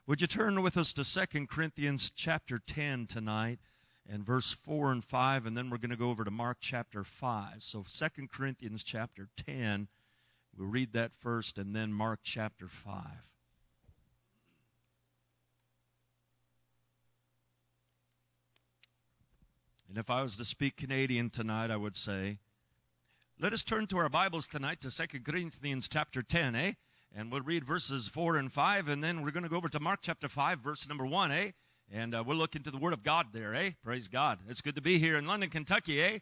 Would you turn with us to 2 Corinthians chapter 10 tonight and verse 4 and 5, and then we're going to go over to Mark chapter 5. So 2 Corinthians chapter 10, we'll read that first, and then Mark chapter 5. And if I was to speak Canadian tonight, I would say, let us turn to our Bibles tonight to 2 Corinthians chapter 10, eh? And we'll read verses 4 and 5, and then we're going to go over to Mark chapter 5, verse number 1, eh? And we'll look into the Word of God there, eh? Praise God. It's good to be here in London, Kentucky, eh?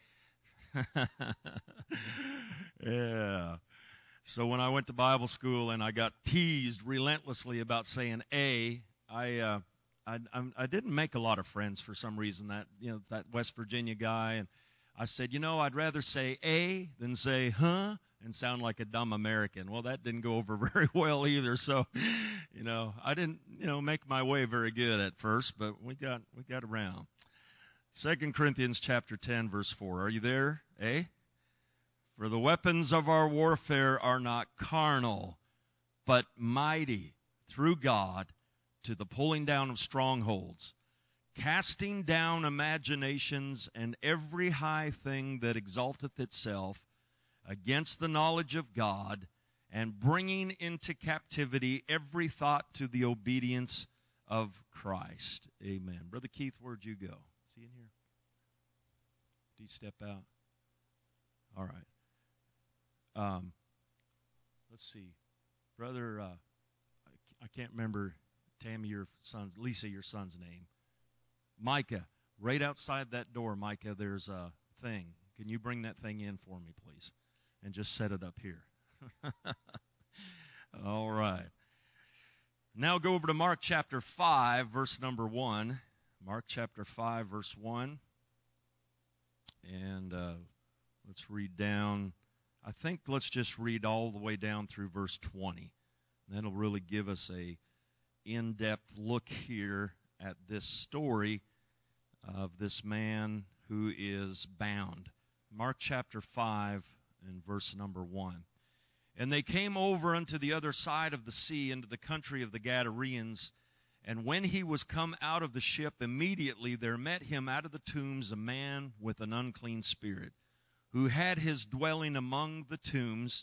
Yeah. So when I went to Bible school and I got teased relentlessly about saying A, I didn't make a lot of friends for some reason. That West Virginia guy, and I said, I'd rather say A than say huh and sound like a dumb American. Well, that didn't go over very well either. So, I didn't, make my way very good at first, but we got around. 2 Corinthians chapter 10, verse 4. Are you there? Eh? For the weapons of our warfare are not carnal, but mighty through God to the pulling down of strongholds, casting down imaginations and every high thing that exalteth itself against the knowledge of God, and bringing into captivity every thought to the obedience of Christ. Amen. Brother Keith, where'd you go? Is he in here? Did he step out? All right. Let's see. Brother, I can't remember, Tammy, Lisa, your son's name. Micah, right outside that door, Micah, there's a thing. Can you bring that thing in for me, please? And just set it up here. All right. Now go over to Mark chapter 5, verse number 1. Mark chapter 5, verse 1. And let's read down. I think let's just read all the way down through verse 20. That'll really give us a in-depth look here at this story of this man who is bound. Mark chapter 5 and verse number 1. And they came over unto the other side of the sea, into the country of the Gadareans. And when he was come out of the ship, immediately there met him out of the tombs a man with an unclean spirit, who had his dwelling among the tombs.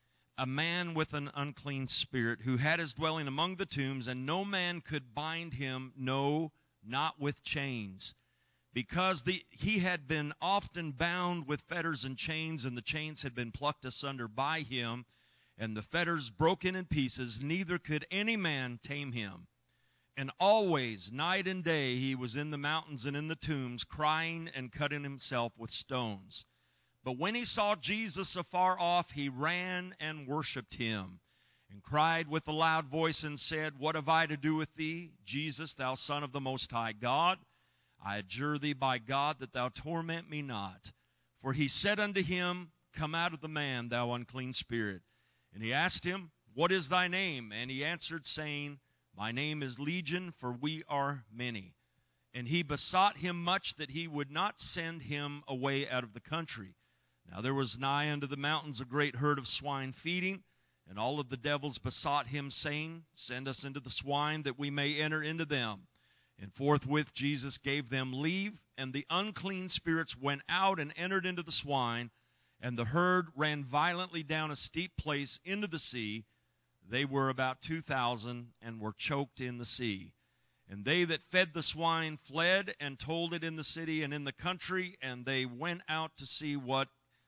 A man with an unclean spirit, who had his dwelling among the tombs, and no man could bind him, no, not with chains, because he had been often bound with fetters and chains, and the chains had been plucked asunder by him, and the fetters broken in pieces, neither could any man tame him. And always, night and day, he was in the mountains and in the tombs, crying and cutting himself with stones. But when he saw Jesus afar off, he ran and worshipped him, and cried with a loud voice and said, What have I to do with thee, Jesus, thou Son of the Most High God? I adjure thee by God that thou torment me not. For he said unto him, Come out of the man, thou unclean spirit. And he asked him, What is thy name? And he answered, saying, My name is Legion, for we are many. And he besought him much that he would not send him away out of the country. Now there was nigh unto the mountains a great herd of swine feeding, and all of the devils besought him, saying, Send us into the swine, that we may enter into them. And forthwith Jesus gave them leave, and the unclean spirits went out and entered into the swine, and the herd ran violently down a steep place into the sea. They were about 2,000, and were choked in the sea. And they that fed the swine fled, and told it in the city and in the country, and they went out to see what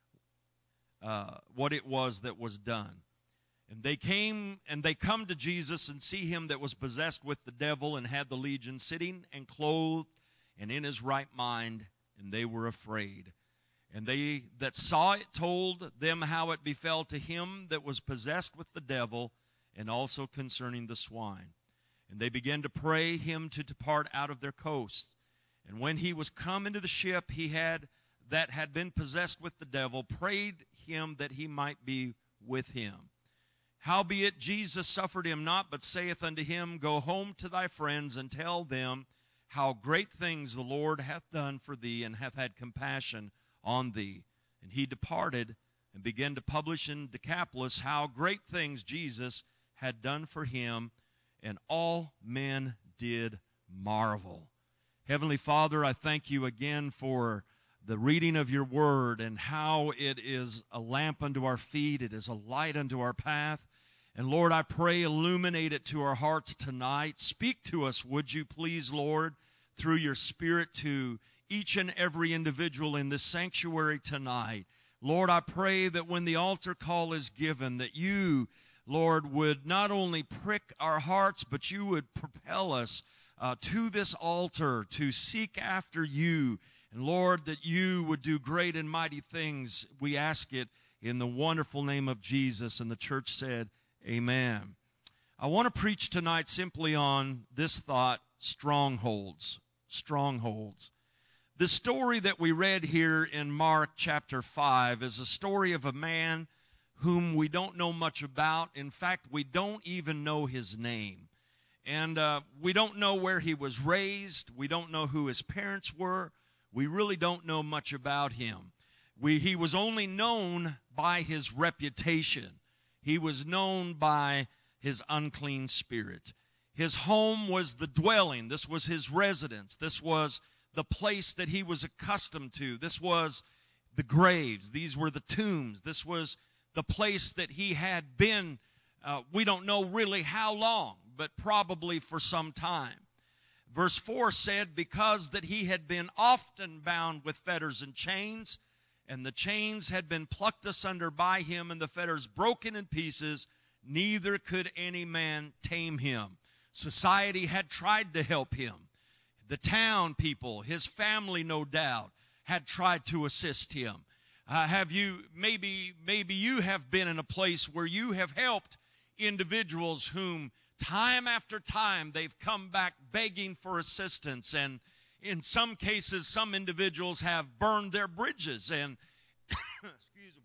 it was that was done. And they come to Jesus, and see him that was possessed with the devil, and had the legion, sitting and clothed and in his right mind, and they were afraid. And they that saw it told them how it befell to him that was possessed with the devil, and also concerning the swine. And they began to pray him to depart out of their coasts. And when he was come into the ship, that had been possessed with the devil prayed him that he might be with him. Howbeit Jesus suffered him not, but saith unto him, Go home to thy friends, and tell them how great things the Lord hath done for thee, and hath had compassion on thee. And he departed, and began to publish in Decapolis how great things Jesus had done for him. and all men did marvel. Heavenly Father, I thank you again for the reading of your word and how it is a lamp unto our feet, it is a light unto our path. And Lord, I pray, illuminate it to our hearts tonight. Speak to us, would you please, Lord, through your Spirit to each and every individual in this sanctuary tonight. Lord, I pray that when the altar call is given, that you, Lord, would not only prick our hearts, but you would propel us to this altar to seek after you. And Lord, that you would do great and mighty things. We ask it in the wonderful name of Jesus. And the church said, amen. I want to preach tonight simply on this thought, strongholds. Strongholds. The story that we read here in Mark chapter 5 is a story of a man whom we don't know much about. In fact, we don't even know his name. And we don't know where he was raised. We don't know who his parents were. We really don't know much about him. He was only known by his reputation. He was known by his unclean spirit. His home was the dwelling. This was his residence. This was the place that he was accustomed to. This was the graves. These were the tombs. This was the place that he had been, we don't know really how long, but probably for some time. Verse 4 said, because that he had been often bound with fetters and chains, and the chains had been plucked asunder by him, and the fetters broken in pieces, neither could any man tame him. Society had tried to help him. The town people, his family, no doubt, had tried to assist him. Maybe you have been in a place where you have helped individuals whom time after time they've come back begging for assistance, and in some cases some individuals have burned their bridges, and excuse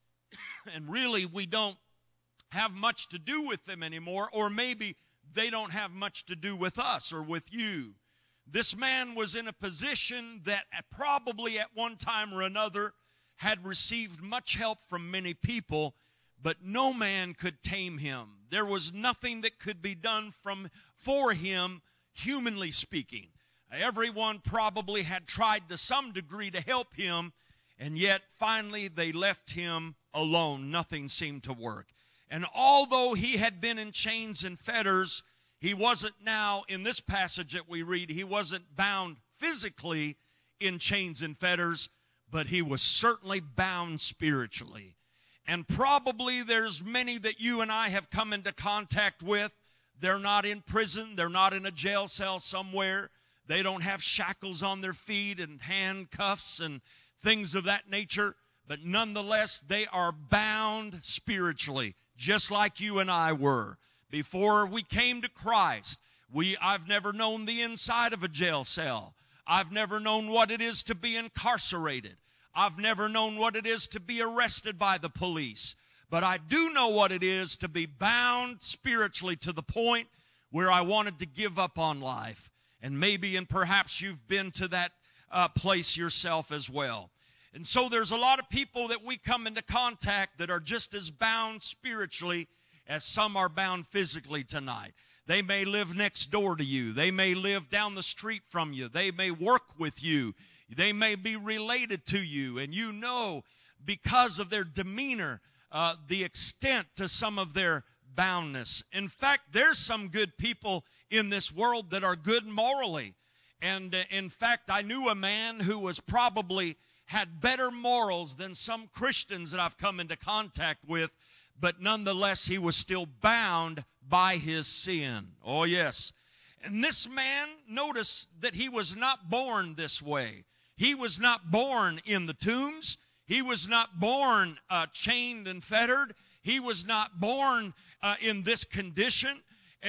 me, and really we don't have much to do with them anymore, or maybe they don't have much to do with us or with you. This man was in a position that probably at one time or another had received much help from many people, but no man could tame him. There was nothing that could be done for him, humanly speaking. Everyone probably had tried to some degree to help him, and yet finally they left him alone. Nothing seemed to work. And although he had been in chains and fetters, he wasn't now, in this passage that we read, he wasn't bound physically in chains and fetters, but he was certainly bound spiritually. And probably there's many that you and I have come into contact with. They're not in prison. They're not in a jail cell somewhere. They don't have shackles on their feet and handcuffs and things of that nature. But nonetheless, they are bound spiritually, just like you and I were. Before we came to Christ, I've never known the inside of a jail cell. I've never known what it is to be incarcerated. I've never known what it is to be arrested by the police. But I do know what it is to be bound spiritually to the point where I wanted to give up on life. And maybe and perhaps you've been to that place yourself as well. And so there's a lot of people that we come into contact that are just as bound spiritually as some are bound physically tonight. They may live next door to you. They may live down the street from you. They may work with you. They may be related to you. And you know, because of their demeanor, the extent to some of their boundness. In fact, there's some good people in this world that are good morally. And in fact, I knew a man who was probably had better morals than some Christians that I've come into contact with. But nonetheless, he was still bound by his sin. Oh, yes. And this man, notice that he was not born this way. He was not born in the tombs. He was not born chained and fettered. He was not born in this condition.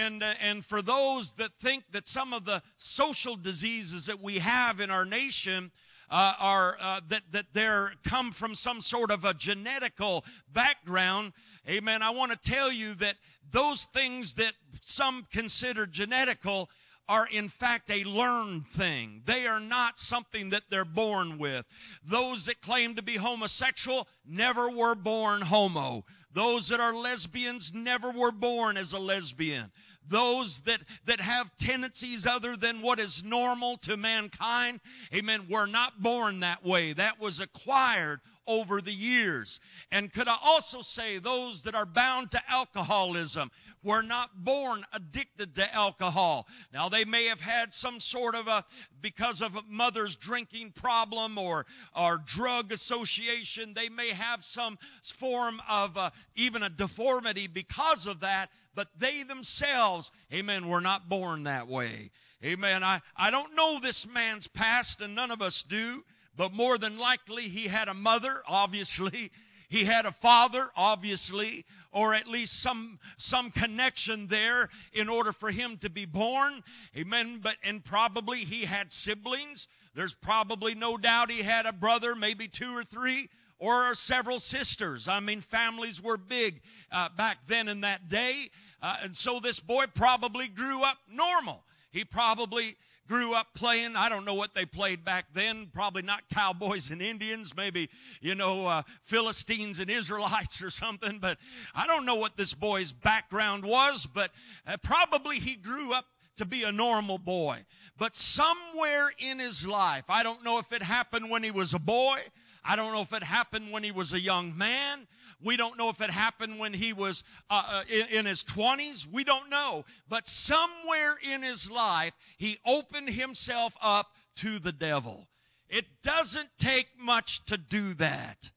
And for those that think that some of the social diseases that we have in our nation that they're come from some sort of a genetical background, amen, I want to tell you that those things that some consider genetical are in fact a learned thing. They are not something that they're born with. Those that claim to be homosexual never were born homo. Those that are lesbians never were born as a lesbian. those that have tendencies other than what is normal to mankind, amen, were not born that way. That was acquired over the years. And could I also say those that are bound to alcoholism were not born addicted to alcohol. Now, they may have had some sort of because of a mother's drinking problem or drug association, they may have some form of even a deformity because of that, but they themselves, amen, were not born that way. Amen. I don't know this man's past, and none of us do. But more than likely, he had a mother, obviously. He had a father, obviously, or at least some connection there in order for him to be born. Amen. And probably he had siblings. There's probably no doubt he had a brother, maybe 2 or 3, or several sisters. I mean, families were big back then in that day. And so this boy probably grew up normal. He probably grew up playing, I don't know what they played back then, probably not cowboys and Indians, maybe, Philistines and Israelites or something, but I don't know what this boy's background was, but probably he grew up to be a normal boy. But somewhere in his life, I don't know if it happened when he was a boy, I don't know if it happened when he was a young man, we don't know if it happened when he was in his 20s. We don't know. But somewhere in his life, he opened himself up to the devil. It doesn't take much to do that.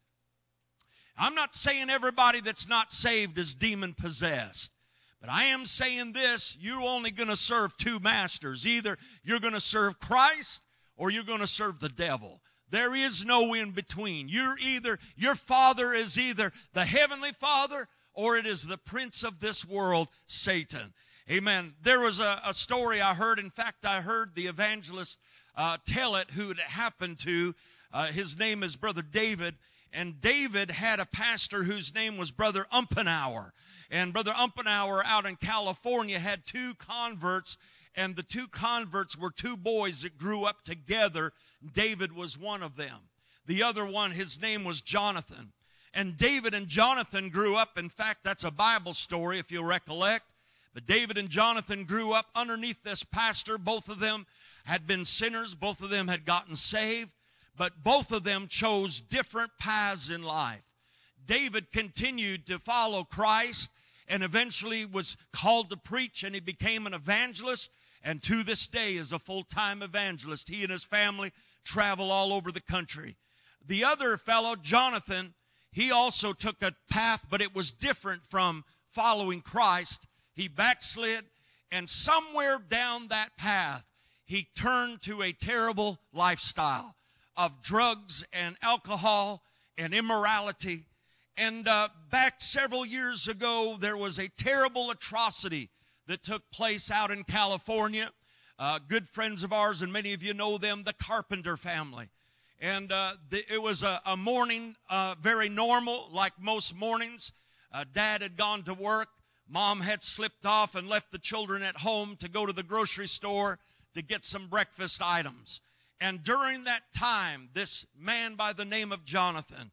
I'm not saying everybody that's not saved is demon-possessed. But I am saying this, you're only going to serve 2 masters. Either you're going to serve Christ or you're going to serve the devil. There is no in between. Your father is either the heavenly father or it is the prince of this world, Satan. Amen. There was a story I heard. In fact, I heard the evangelist tell it who it happened to. His name is Brother David. And David had a pastor whose name was Brother Umpenauer. And Brother Umpenauer out in California had 2 converts. And the 2 converts were 2 boys that grew up together. David was one of them. The other one, his name was Jonathan. And David and Jonathan grew up. In fact, that's a Bible story, if you'll recollect. But David and Jonathan grew up underneath this pastor. Both of them had been sinners. Both of them had gotten saved. But both of them chose different paths in life. David continued to follow Christ and eventually was called to preach, and he became an evangelist. And to this day is a full-time evangelist. He and his family travel all over the country. The other fellow, Jonathan, he also took a path, but it was different from following Christ. He backslid, and somewhere down that path, he turned to a terrible lifestyle of drugs and alcohol and immorality. And back several years ago, there was a terrible atrocity that took place out in California. Good friends of ours, and many of you know them, the Carpenter family. And it was a morning, very normal, like most mornings. Dad had gone to work. Mom had slipped off and left the children at home to go to the grocery store to get some breakfast items. And during that time, this man by the name of Jonathan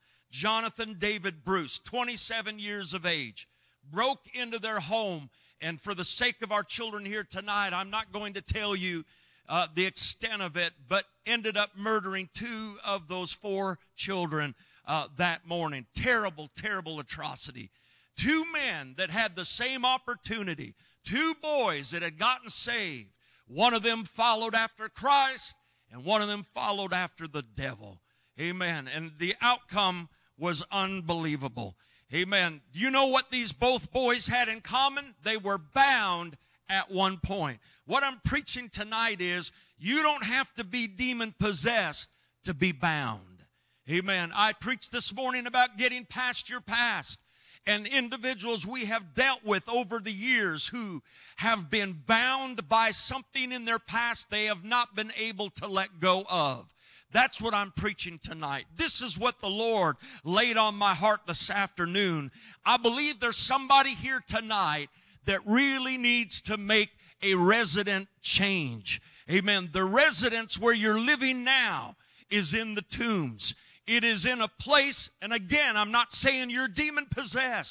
David Bruce, 27 years of age, broke into their home. And for the sake of our children here tonight, I'm not going to tell you the extent of it, but ended up murdering 2 of those 4 children that morning. Terrible, terrible atrocity. 2 men that had the same opportunity, 2 boys that had gotten saved. One of them followed after Christ, and one of them followed after the devil. Amen. And the outcome was unbelievable. Amen. Do you know what these both boys had in common? They were bound at one point. What I'm preaching tonight is you don't have to be demon-possessed to be bound. Amen. I preached this morning about getting past your past. And individuals we have dealt with over the years who have been bound by something in their past they have not been able to let go of. That's what I'm preaching tonight. This is what the Lord laid on my heart this afternoon. I believe there's somebody here tonight that really needs to make a resident change. Amen. The residence where you're living now is in the tombs. It is in a place, and again, I'm not saying you're demon-possessed,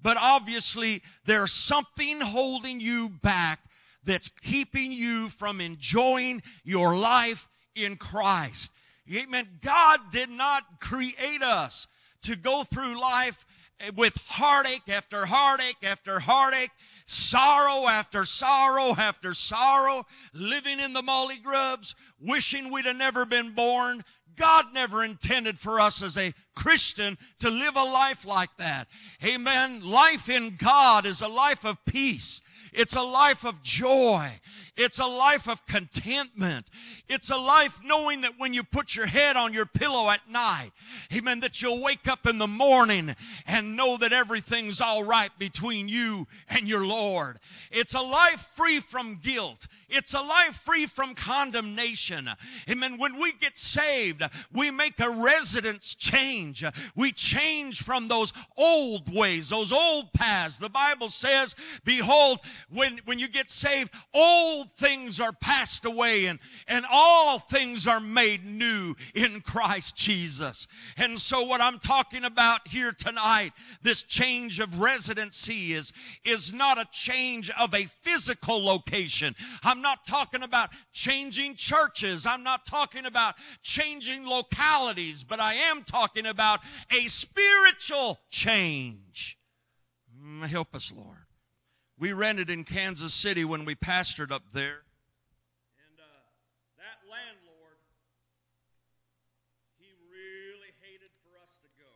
But obviously, there's something holding you back that's keeping you from enjoying your life in Christ. Amen. God did not create us to go through life with heartache after heartache after heartache, sorrow after sorrow after sorrow, living in the molly grubs, wishing we'd have never been born. God never intended for us as a Christian to live a life like that. Amen. Life in God is a life of peace. It's a life of joy. It's a life of contentment. It's a life knowing that when you put your head on your pillow at night, amen, that you'll wake up in the morning and know that everything's all right between you and your Lord. It's a life free from guilt. It's a life free from condemnation. Amen. When we get saved, we make a residence change. We change from those old ways, those old paths. The Bible says, behold, when you get saved, old things are passed away and all things are made new in Christ Jesus. And so what I'm talking about here tonight, this change of residency is not a change of a physical location. I'm not talking about changing churches. I'm not talking about changing localities, but I am talking about a spiritual change. Help us, Lord. We rented in Kansas City when we pastored up there. And that landlord, he really hated for us to go.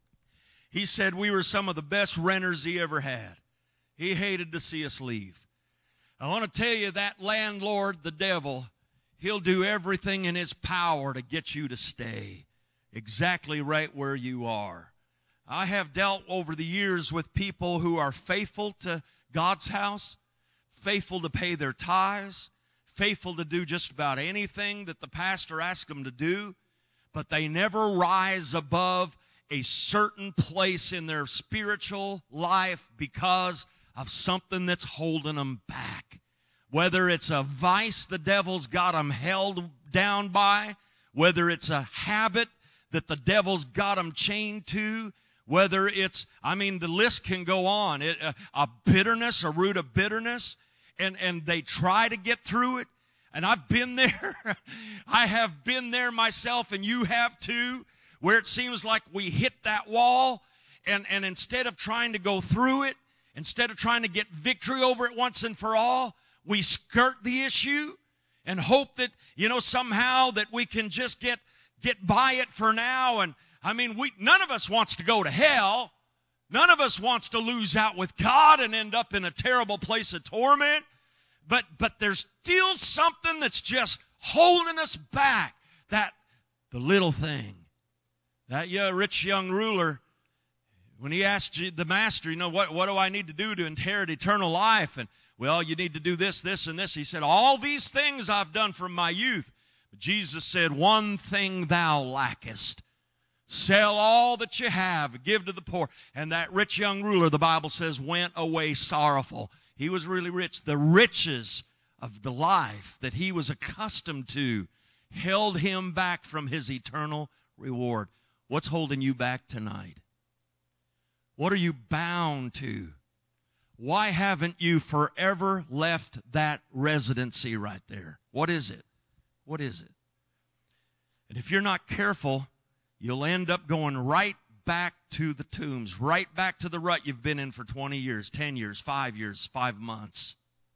He said we were some of the best renters he ever had. He hated to see us leave. I want to tell you, that landlord, the devil, he'll do everything in his power to get you to stay exactly right where you are. I have dealt over the years with people who are faithful to God's house, faithful to pay their tithes, faithful to do just about anything that the pastor asks them to do, but they never rise above a certain place in their spiritual life because of something that's holding them back. Whether it's a vice the devil's got them held down by, whether it's a habit that the devil's got them chained to, whether it's, the list can go on. A bitterness, a root of bitterness, and they try to get through it. And I've been there. I have been there myself, and you have too, where it seems like we hit that wall, and instead of trying to go through it, instead of trying to get victory over it once and for all, we skirt the issue and hope that, somehow that we can just get by it for now. And none of us wants to go to hell. None of us wants to lose out with God and end up in a terrible place of torment. But there's still something that's just holding us back. The little thing. That rich young ruler, when he asked the master, what do I need to do to inherit eternal life? And, well, you need to do this, this, and this. He said, all these things I've done from my youth. But Jesus said, one thing thou lackest. Sell all that you have, give to the poor. And that rich young ruler, the Bible says, went away sorrowful. He was really rich. The riches of the life that he was accustomed to held him back from his eternal reward. What's holding you back tonight? What are you bound to? Why haven't you forever left that residency right there? What is it? What is it? And if you're not careful, you'll end up going right back to the tombs, right back to the rut you've been in for 20 years, 10 years, 5 months.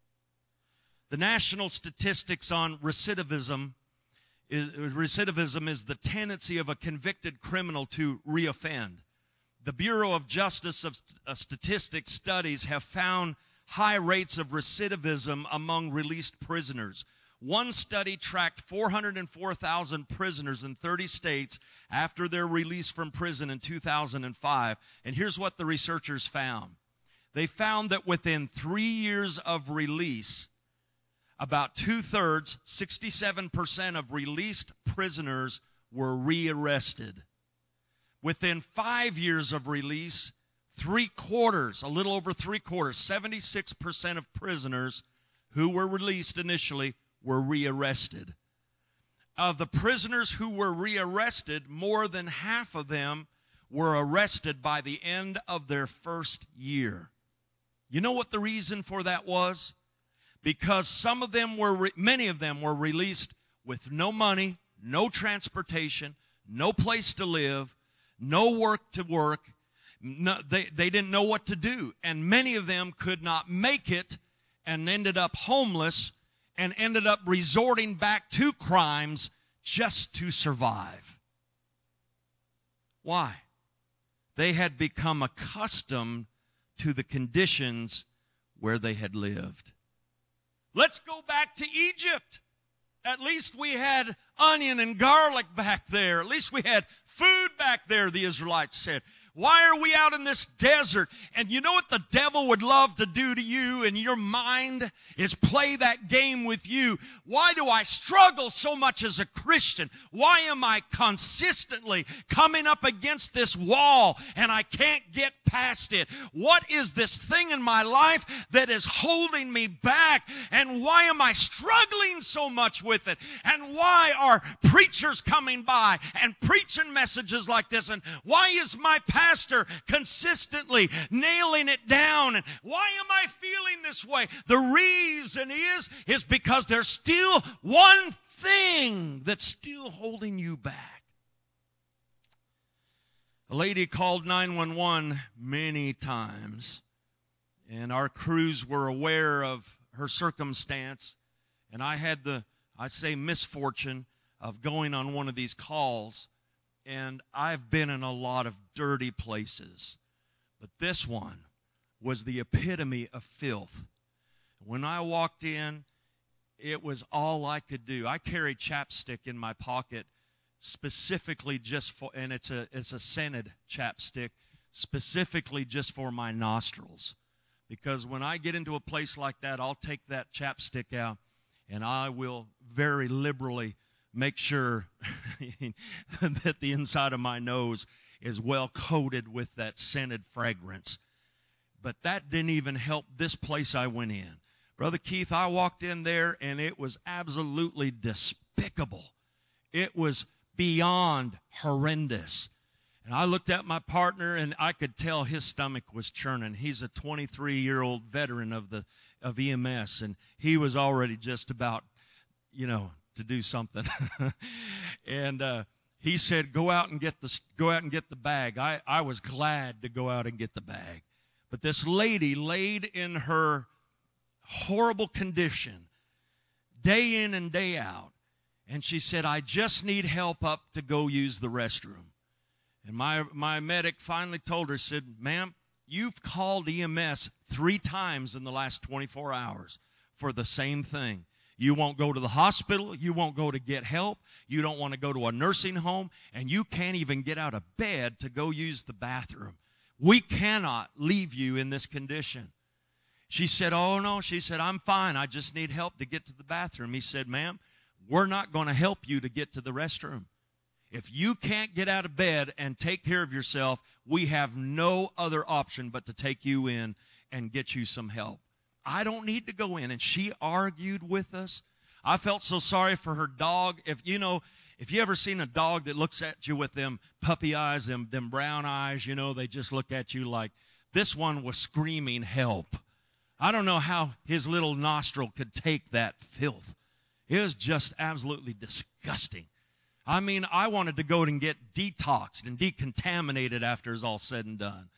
The national statistics on recidivism is the tendency of a convicted criminal to reoffend. The Bureau of Justice of Statistics studies have found high rates of recidivism among released prisoners. One study tracked 404,000 prisoners in 30 states after their release from prison in 2005. And here's what the researchers found. They found that within 3 years of release, about 2/3, 67% of released prisoners were rearrested. Within 5 years of release, 3/4, a little over 3/4, 76% of prisoners who were released initially were rearrested. Of the prisoners who were rearrested, more than half of them were arrested by the end of their first year. You know what the reason for that was? Because many of them were released with no money, no transportation, no place to live, no work to work. No, they didn't know what to do. And many of them could not make it and ended up homeless and ended up resorting back to crimes just to survive. Why? They had become accustomed to the conditions where they had lived. Let's go back to Egypt. At least we had onion and garlic back there. At least we had food back there, the Israelites said. Why are we out in this desert? And you know what the devil would love to do to you in your mind is play that game with you. Why do I struggle so much as a Christian? Why am I consistently coming up against this wall and I can't get past it? What is this thing in my life that is holding me back? And why am I struggling so much with it? And why are preachers coming by and preaching messages like this? And why is my pastor consistently nailing it down? And why am I feeling this way? The reason is because there's still one thing that's still holding you back. A lady called 911 many times, and our crews were aware of her circumstance, and I had the misfortune of going on one of these calls. And I've been in a lot of dirty places. But this one was the epitome of filth. When I walked in, it was all I could do. I carry chapstick in my pocket specifically just for, and it's a scented chapstick, specifically just for my nostrils. Because when I get into a place like that, I'll take that chapstick out and I will very liberally make sure that the inside of my nose is well coated with that scented fragrance. But that didn't even help this place I went in. Brother Keith, I walked in there and it was absolutely despicable. It was beyond horrendous. And I looked at my partner and I could tell his stomach was churning. He's a 23-year-old veteran of EMS, and he was already just about, to do something. And he said, go out and get the bag. I was glad to go out and get the bag. But this lady laid in her horrible condition day in and day out. And she said, I just need help up to go use the restroom. And my medic finally told her, said, ma'am, you've called EMS 3 times in the last 24 hours for the same thing. You won't go to the hospital. You won't go to get help. You don't want to go to a nursing home. And you can't even get out of bed to go use the bathroom. We cannot leave you in this condition. She said, oh, no. She said, I'm fine. I just need help to get to the bathroom. He said, ma'am, we're not going to help you to get to the restroom. If you can't get out of bed and take care of yourself, we have no other option but to take you in and get you some help. I don't need to go in. And she argued with us. I felt so sorry for her dog. If you ever seen a dog that looks at you with them puppy eyes, them brown eyes, they just look at you like, this one was screaming help. I don't know how his little nostril could take that filth. It was just absolutely disgusting. I mean, I wanted to go and get detoxed and decontaminated after it's all said and done.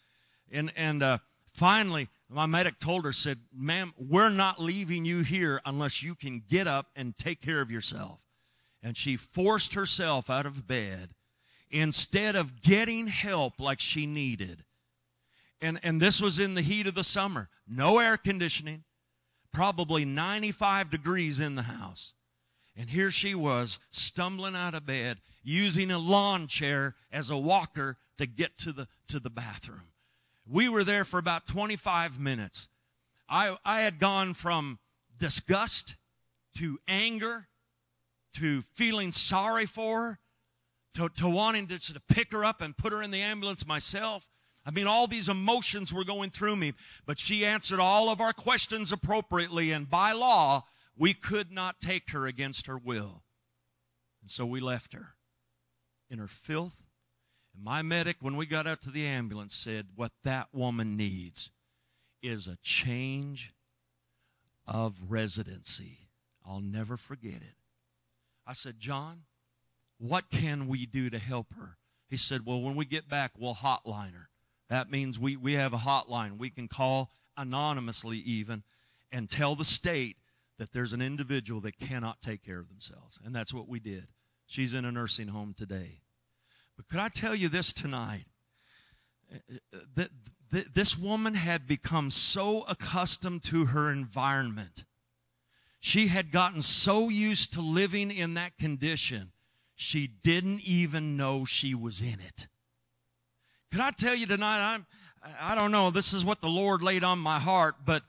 And finally, my medic told her, said, ma'am, we're not leaving you here unless you can get up and take care of yourself. And she forced herself out of bed instead of getting help like she needed. And this was in the heat of the summer. No air conditioning, probably 95 degrees in the house. And here she was, stumbling out of bed, using a lawn chair as a walker to get to the bathroom. We were there for about 25 minutes. I had gone from disgust to anger to feeling sorry for her to wanting to pick her up and put her in the ambulance myself. I mean, all these emotions were going through me. But she answered all of our questions appropriately, and by law, we could not take her against her will. And so we left her in her filth, And my medic, when we got out to the ambulance, said what that woman needs is a change of residency. I'll never forget it. I said, John, what can we do to help her? He said, well, when we get back, we'll hotline her. That means we have a hotline. We can call anonymously even and tell the state that there's an individual that cannot take care of themselves. And that's what we did. She's in a nursing home today. But could I tell you this tonight? This woman had become so accustomed to her environment. She had gotten so used to living in that condition, she didn't even know she was in it. Can I tell you tonight, I don't know, this is what the Lord laid on my heart, but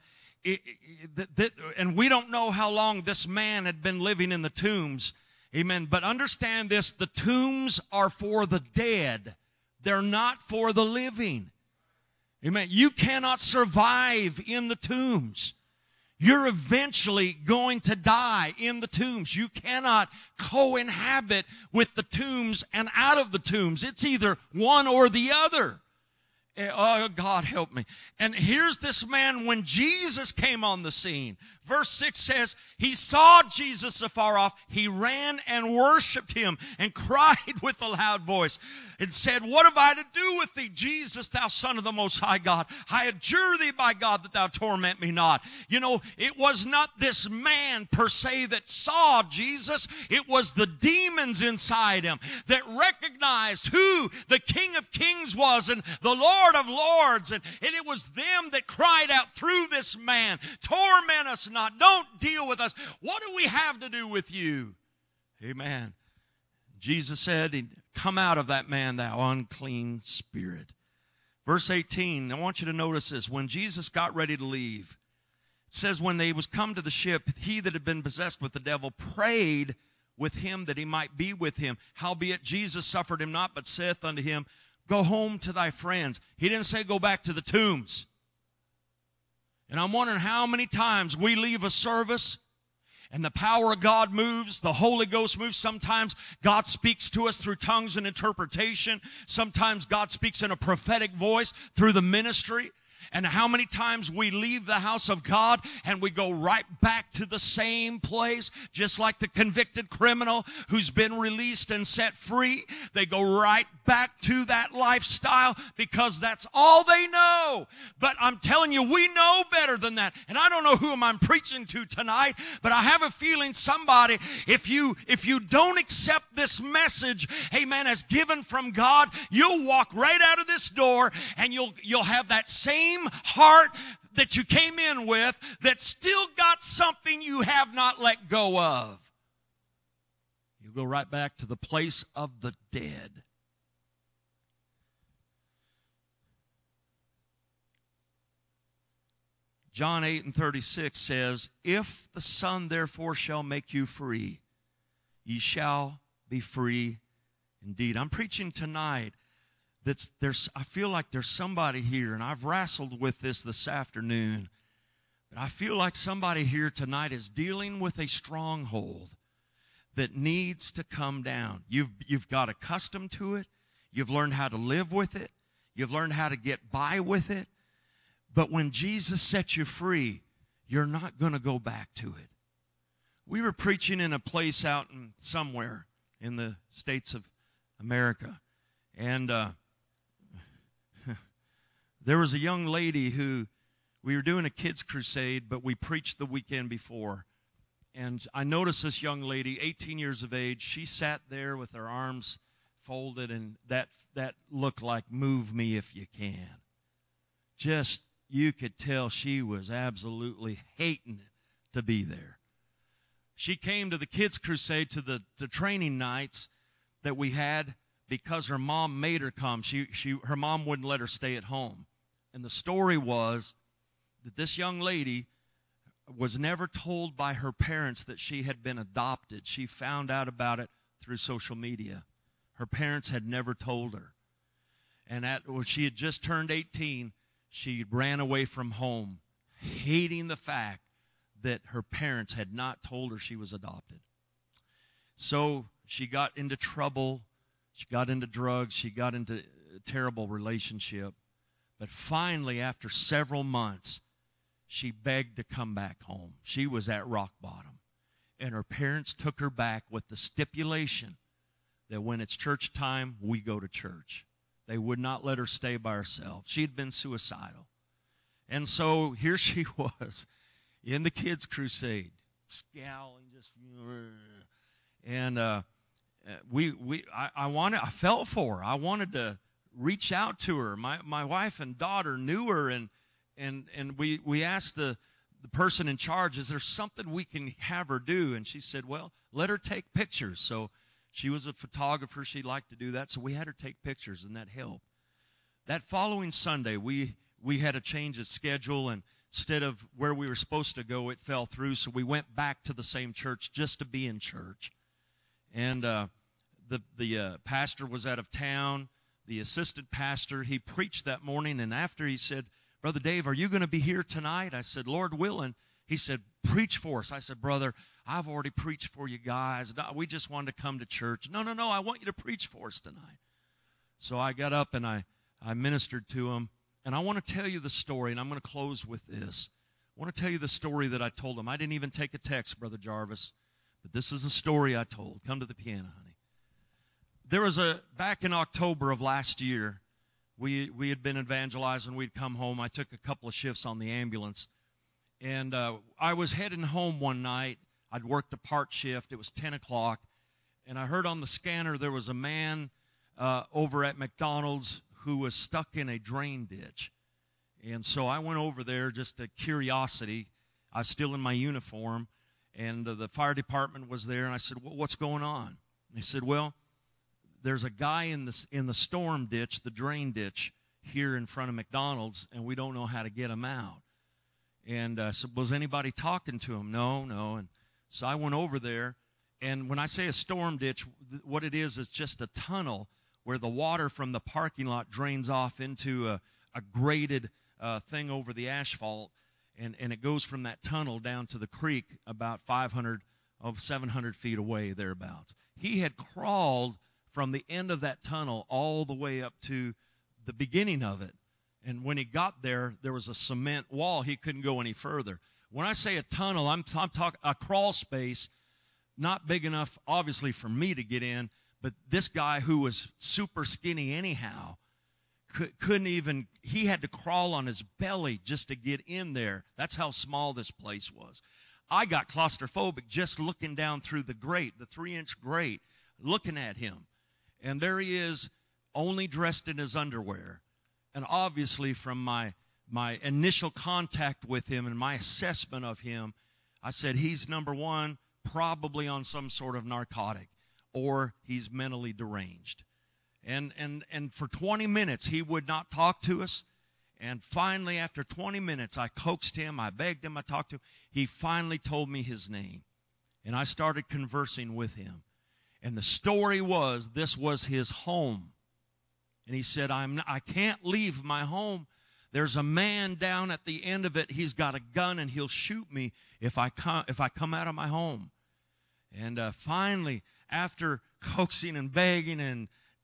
and we don't know how long this man had been living in the tombs. Amen. But understand this, the tombs are for the dead. They're not for the living. Amen. You cannot survive in the tombs. You're eventually going to die in the tombs. You cannot co-inhabit with the tombs and out of the tombs. It's either one or the other. Oh, God help me. And here's this man when Jesus came on the scene. Verse 6 says, he saw Jesus afar off. He ran and worshiped him and cried with a loud voice and said, what have I to do with thee, Jesus, thou Son of the Most High God? I adjure thee by God that thou torment me not. You know, it was not this man per se that saw Jesus. It was the demons inside him that recognized who the King of Kings was and the Lord of Lords. And it was them that cried out through this man, torment us not, don't deal with us. What do we have to do with you? Amen. Jesus said, come out of that man, thou unclean spirit. Verse 18, I want you to notice this. When Jesus got ready to leave, it says when they was come to the ship, he that had been possessed with the devil prayed with him that he might be with him. Howbeit Jesus suffered him not, but saith unto him, go home to thy friends. He didn't say go back to the tombs. And I'm wondering how many times we leave a service and the power of God moves, the Holy Ghost moves. Sometimes God speaks to us through tongues and interpretation. Sometimes God speaks in a prophetic voice through the ministry. And how many times we leave the house of God and we go right back to the same place, just like the convicted criminal who's been released and set free. They go right back to that lifestyle because that's all they know. But I'm telling you, we know better than that. And I don't know who I'm preaching to tonight, but I have a feeling somebody, if you don't accept this message, amen, as given from God, you'll walk right out of this door and you'll have that same heart that you came in with that still got something you have not let go of. You go right back to the place of the dead. John 8:36 says, if the Son therefore shall make you free, ye shall be free indeed. I'm preaching tonight. I feel like there's somebody here, and I've wrestled with this afternoon, but I feel like somebody here tonight is dealing with a stronghold that needs to come down. You've got accustomed to it. You've learned how to live with it. You've learned how to get by with it. But when Jesus sets you free, you're not going to go back to it. We were preaching in a place out somewhere in the States of America, and there was a young lady who, we were doing a kids crusade, but we preached the weekend before. And I noticed this young lady, 18 years of age, she sat there with her arms folded, and that looked like move me if you can. Just, you could tell she was absolutely hating it to be there. She came to the kids crusade, to the training nights that we had, because her mom made her come. Her mom wouldn't let her stay at home. And the story was that this young lady was never told by her parents that she had been adopted. She found out about it through social media. Her parents had never told her. And when she had just turned 18, she ran away from home, hating the fact that her parents had not told her she was adopted. So she got into trouble. She got into drugs. She got into a terrible relationship. But finally, after several months, she begged to come back home. She was at rock bottom. And her parents took her back with the stipulation that when it's church time, we go to church. They would not let her stay by herself. She had been suicidal. And so here she was in the kids' crusade, scowling, just, and I felt for her. I wanted to reach out to her. My wife and daughter knew her, and we asked the person in charge, is there something we can have her do? And she said, well, let her take pictures. So she was a photographer. She liked to do that. So we had her take pictures, and that helped. That following Sunday, we had a change of schedule, and instead of where we were supposed to go, it fell through. So we went back to the same church just to be in church. And the pastor was out of town. The assistant pastor, he preached that morning, and after he said, Brother Dave, are you going to be here tonight? I said, Lord willing. He said, preach for us. I said, brother, I've already preached for you guys. We just wanted to come to church. No, I want you to preach for us tonight. So I got up and I ministered to him. And I want to tell you the story, and I'm going to close with this. I want to tell you the story that I told him. I didn't even take a text, Brother Jarvis, but this is the story I told. Come to the piano, honey. There was back in October of last year, we had been evangelizing. We'd come home. I took a couple of shifts on the ambulance. And I was heading home one night. I'd worked a part shift. It was 10 o'clock. And I heard on the scanner there was a man over at McDonald's who was stuck in a drain ditch. And so I went over there just a curiosity. I was still in my uniform. And the fire department was there. And I said, well, what's going on? They said, well, there's a guy in the storm ditch, the drain ditch, here in front of McDonald's, and we don't know how to get him out. And I said, was anybody talking to him? No. And so I went over there, and when I say a storm ditch, what it is just a tunnel where the water from the parking lot drains off into a graded thing over the asphalt, and it goes from that tunnel down to the creek about 700 feet away, thereabouts. He had crawled from the end of that tunnel all the way up to the beginning of it. And when he got there, there was a cement wall. He couldn't go any further. When I say a tunnel, I'm talking a crawl space, not big enough, obviously, for me to get in. But this guy who was super skinny anyhow, couldn't even, he had to crawl on his belly just to get in there. That's how small this place was. I got claustrophobic just looking down through the grate, the 3-inch grate, looking at him. And there he is, only dressed in his underwear. And obviously from my initial contact with him and my assessment of him, I said, he's, number one, probably on some sort of narcotic, or he's mentally deranged. And for 20 minutes, he would not talk to us. And finally, after 20 minutes, I coaxed him, I begged him, I talked to him. He finally told me his name. And I started conversing with him. And the story was, this was his home. And he said, I can't leave my home. There's a man down at the end of it. He's got a gun, and he'll shoot me if I come out of my home. And finally, after coaxing and begging and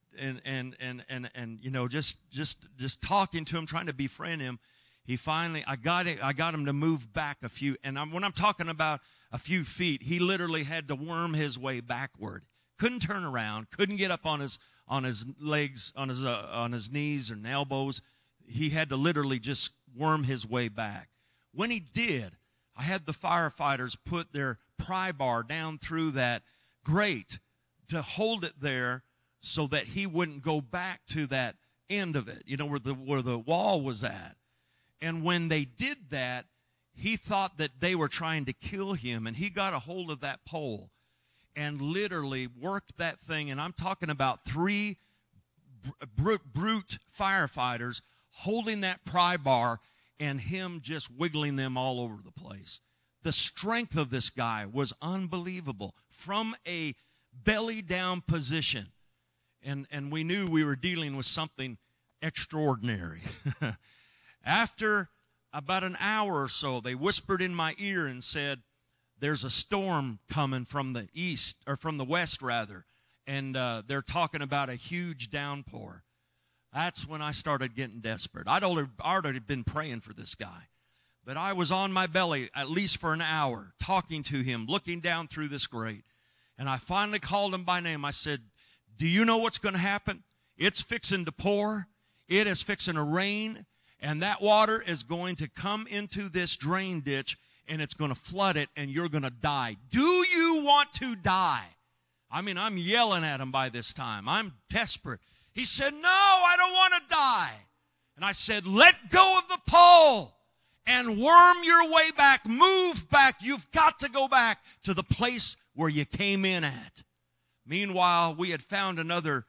you know, just talking to him, trying to befriend him, he finally, I got him to move back a few. And when I'm talking about a few feet, he literally had to worm his way backward. Couldn't turn around. Couldn't get up on his legs, on his knees and elbows. He had to literally just worm his way back. When he did, I had the firefighters put their pry bar down through that grate to hold it there so that he wouldn't go back to that end of it, you know, where the wall was at. And when they did that, he thought that they were trying to kill him, and he got a hold of that pole and literally worked that thing. And I'm talking about 3 brute firefighters holding that pry bar and him just wiggling them all over the place. The strength of this guy was unbelievable from a belly down position. And we knew we were dealing with something extraordinary. After about an hour or so, they whispered in my ear and said, there's a storm coming from the east, or from the west rather, and they're talking about a huge downpour. That's when I started getting desperate. I'd already been praying for this guy. But I was on my belly at least for an hour, talking to him, looking down through this grate. And I finally called him by name. I said, do you know what's going to happen? It's fixing to pour. It is fixing to rain. And that water is going to come into this drain ditch, and it's going to flood it, and you're going to die. Do you want to die? I mean, I'm yelling at him by this time. I'm desperate. He said, no, I don't want to die. And I said, let go of the pole and worm your way back. Move back. You've got to go back to the place where you came in at. Meanwhile, we had found another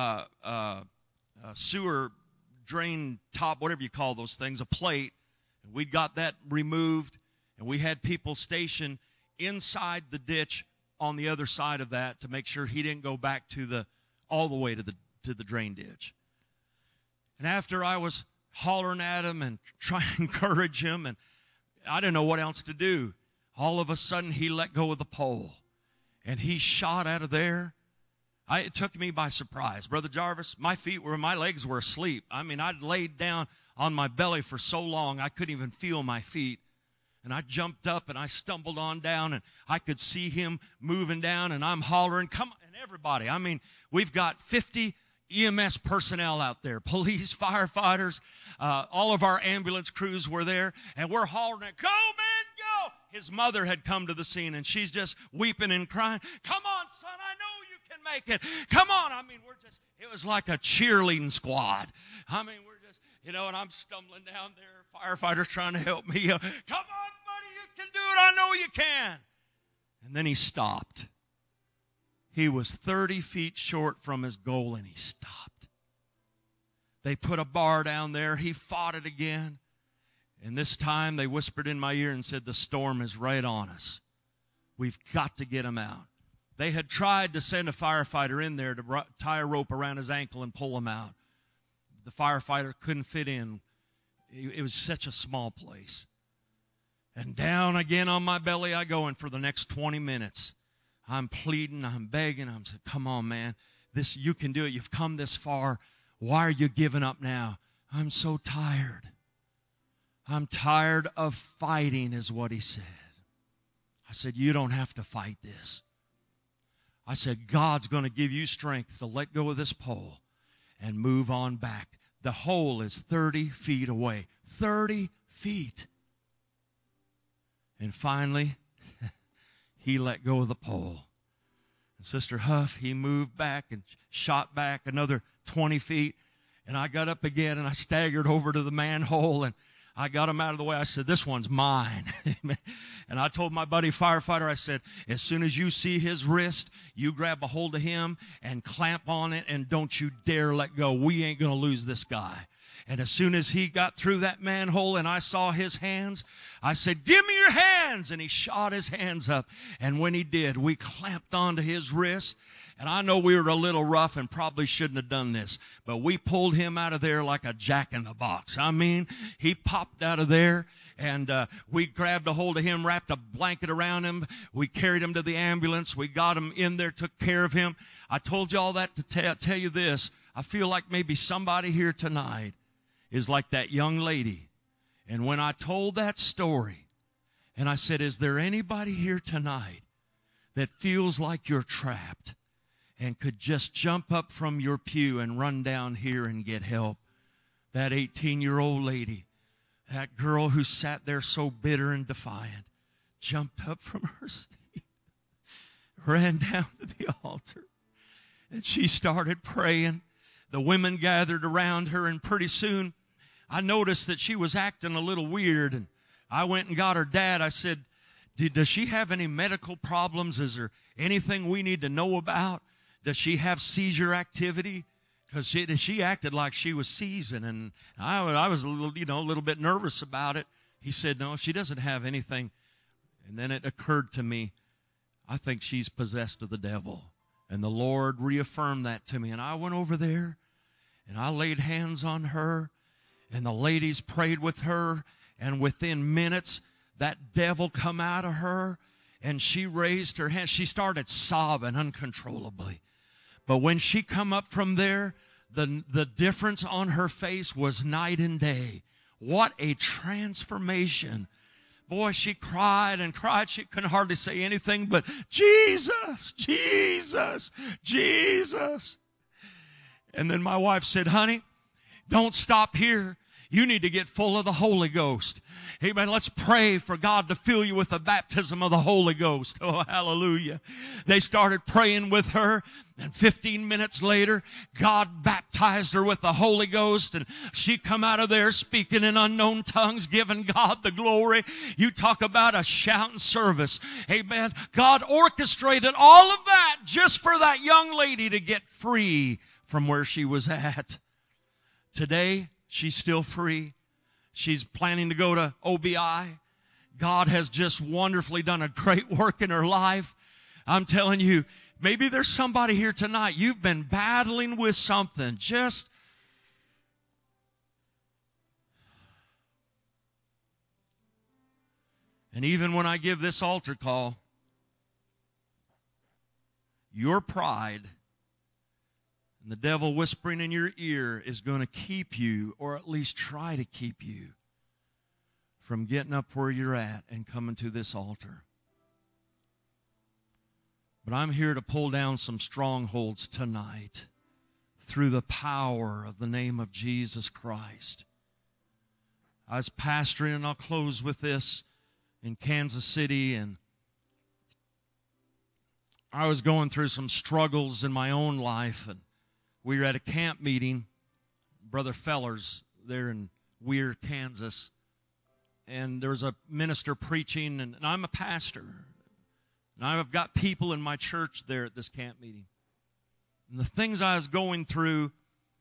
sewer drain top, whatever you call those things, a plate. And we got that removed, and we had people stationed inside the ditch on the other side of that to make sure he didn't go back to all the way to the drain ditch. And after I was hollering at him and trying to encourage him, and I didn't know what else to do, all of a sudden he let go of the pole, and he shot out of there. It took me by surprise. Brother Jarvis, my legs were asleep. I mean, I'd laid down on my belly for so long I couldn't even feel my feet. And I jumped up and I stumbled on down, and I could see him moving down, and I'm hollering, come on, and everybody. I mean, we've got 50 EMS personnel out there, police, firefighters, all of our ambulance crews were there, and we're hollering, go, man, go. His mother had come to the scene, and she's just weeping and crying, come on, son, I know you can make it. Come on. I mean, it was like a cheerleading squad. I mean, we're just, and I'm stumbling down there, firefighters trying to help me. Come on, buddy, you can do it. I know you can. And then he stopped. He was 30 feet short from his goal, and he stopped. They put a bar down there. He fought it again. And this time they whispered in my ear and said, the storm is right on us. We've got to get him out. They had tried to send a firefighter in there to tie a rope around his ankle and pull him out. The firefighter couldn't fit in. It was such a small place. And down again on my belly I go, and for the next 20 minutes, I'm pleading, I'm begging, I'm saying, come on, man. You can do it. You've come this far. Why are you giving up now? I'm so tired. I'm tired of fighting, is what he said. I said, you don't have to fight this. I said, God's going to give you strength to let go of this pole and move on back. The hole is 30 feet away. 30 feet. And finally, he let go of the pole. And Sister Huff, he moved back and shot back another 20 feet. And I got up again, and I staggered over to the manhole, and I got him out of the way. I said, this one's mine. And I told my buddy firefighter, I said, as soon as you see his wrist, you grab a hold of him and clamp on it, and don't you dare let go. We ain't going to lose this guy. And as soon as he got through that manhole and I saw his hands, I said, give me your hands. And he shot his hands up. And when he did, we clamped onto his wrist. And I know we were a little rough and probably shouldn't have done this, but we pulled him out of there like a jack-in-the-box. I mean, he popped out of there, and we grabbed a hold of him, wrapped a blanket around him. We carried him to the ambulance. We got him in there, took care of him. I told you all that to tell you this. I feel like maybe somebody here tonight is like that young lady. And when I told that story, and I said, is there anybody here tonight that feels like you're trapped and could just jump up from your pew and run down here and get help? That 18-year-old lady, that girl who sat there so bitter and defiant, jumped up from her seat, ran down to the altar, and she started praying. The women gathered around her, and pretty soon I noticed that she was acting a little weird, and I went and got her dad. I said, does she have any medical problems? Is there anything we need to know about? Does she have seizure activity? Because she acted like she was seizing, and I was a little bit nervous about it. He said, no, she doesn't have anything. And then it occurred to me, I think she's possessed of the devil. And the Lord reaffirmed that to me. And I went over there, and I laid hands on her, and the ladies prayed with her, and within minutes, that devil come out of her, and she raised her hand. She started sobbing uncontrollably. But when she come up from there, the difference on her face was night and day. What a transformation. Boy, she cried and cried. She couldn't hardly say anything but, Jesus, Jesus, Jesus. And then my wife said, honey, don't stop here. You need to get full of the Holy Ghost. Amen. Let's pray for God to fill you with the baptism of the Holy Ghost. Oh, hallelujah. They started praying with her. And 15 minutes later, God baptized her with the Holy Ghost. And she come out of there speaking in unknown tongues, giving God the glory. You talk about a shouting service. Amen. God orchestrated all of that just for that young lady to get free from where she was at. Today, she's still free. She's planning to go to OBI. God has just wonderfully done a great work in her life. I'm telling you, maybe there's somebody here tonight. You've been battling with something. And even when I give this altar call, your pride and the devil whispering in your ear is going to keep you, or at least try to keep you, from getting up where you're at and coming to this altar. But I'm here to pull down some strongholds tonight through the power of the name of Jesus Christ. I was pastoring, and I'll close with this, in Kansas City, and I was going through some struggles in my own life, and we were at a camp meeting, Brother Fellers, there in Weir, Kansas, and there was a minister preaching, and I'm a pastor, and I've got people in my church there at this camp meeting. And the things I was going through,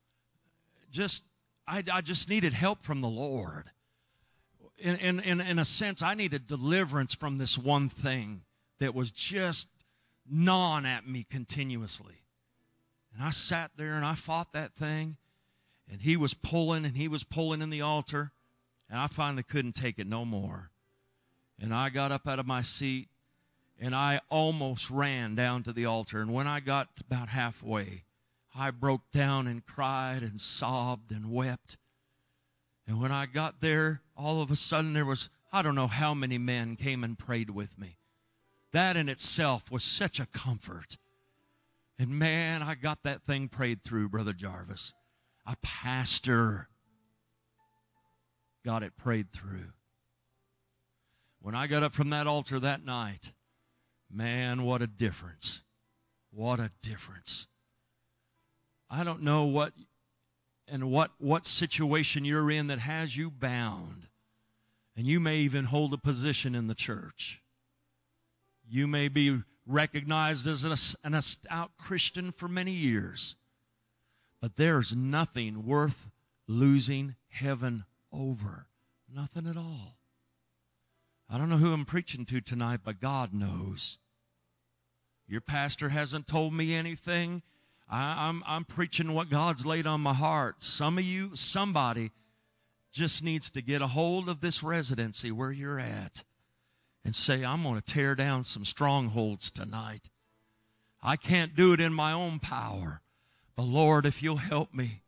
I just needed help from the Lord. In a sense, I needed deliverance from this one thing that was just gnawing at me continuously. And I sat there and I fought that thing, and he was pulling in the altar, and I finally couldn't take it no more. And I got up out of my seat, and I almost ran down to the altar. And when I got about halfway, I broke down and cried and sobbed and wept. And when I got there, all of a sudden there was, I don't know how many men came and prayed with me. That in itself was such a comfort. And man, I got that thing prayed through, Brother Jarvis. A pastor got it prayed through. When I got up from that altar that night, man, what a difference. What a difference. I don't know what situation you're in that has you bound. And you may even hold a position in the church. You may be recognized as an stout Christian for many years. But there's nothing worth losing heaven over. Nothing at all. I don't know who I'm preaching to tonight, but God knows. Your pastor hasn't told me anything. I'm preaching what God's laid on my heart. Somebody just needs to get a hold of this residency where you're at and say, I'm going to tear down some strongholds tonight. I can't do it in my own power. But Lord, if you'll help me,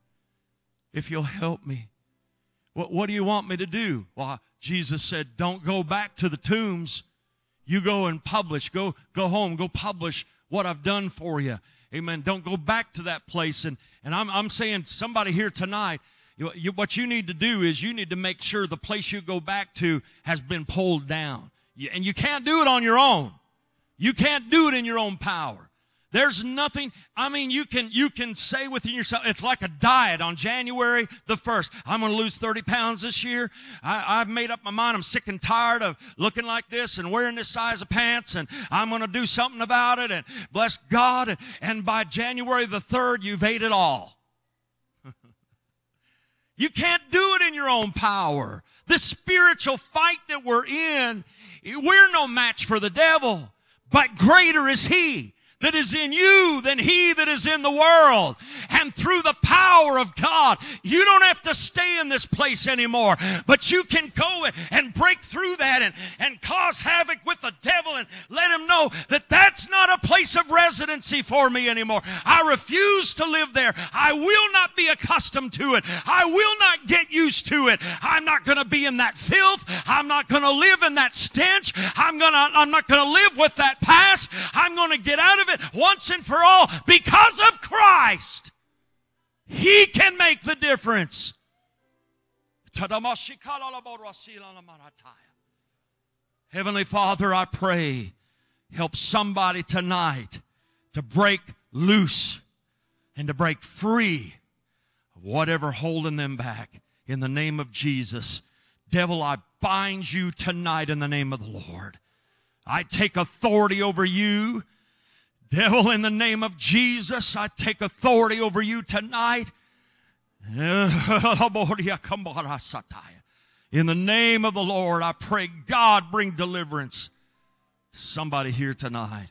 what do you want me to do? Well, Jesus said, don't go back to the tombs. You go and publish. Go home. Go publish what I've done for you. Amen. Don't go back to that place. And I'm saying, somebody here tonight, what you need to do is you need to make sure the place you go back to has been pulled down. And you can't do it on your own. You can't do it in your own power. There's nothing, you can say within yourself, it's like a diet on January the 1st. I'm going to lose 30 pounds this year. I've made up my mind. I'm sick and tired of looking like this and wearing this size of pants, and I'm going to do something about it, and bless God. And by January the 3rd, you've ate it all. You can't do it in your own power. This spiritual fight that we're in, we're no match for the devil, but greater is He that is in you than he that is in the world. And through the power of God, you don't have to stay in this place anymore, but you can go and break through that and cause havoc with the devil and let him know that that's not a place of residency for me anymore. I refuse to live there. I will not be accustomed to it. I will not get used to it. I'm not going to be in that filth. I'm not going to live in that stench. I'm not going to live with that past. I'm going to get out of it once and for all because of Christ. He can make the difference. Heavenly Father, I pray, help somebody tonight to break loose and to break free of whatever holding them back. In the name of Jesus, devil, I bind you tonight in the name of the Lord. I take authority over you. Devil, in the name of Jesus, I take authority over you tonight. In the name of the Lord, I pray, God, bring deliverance to somebody here tonight.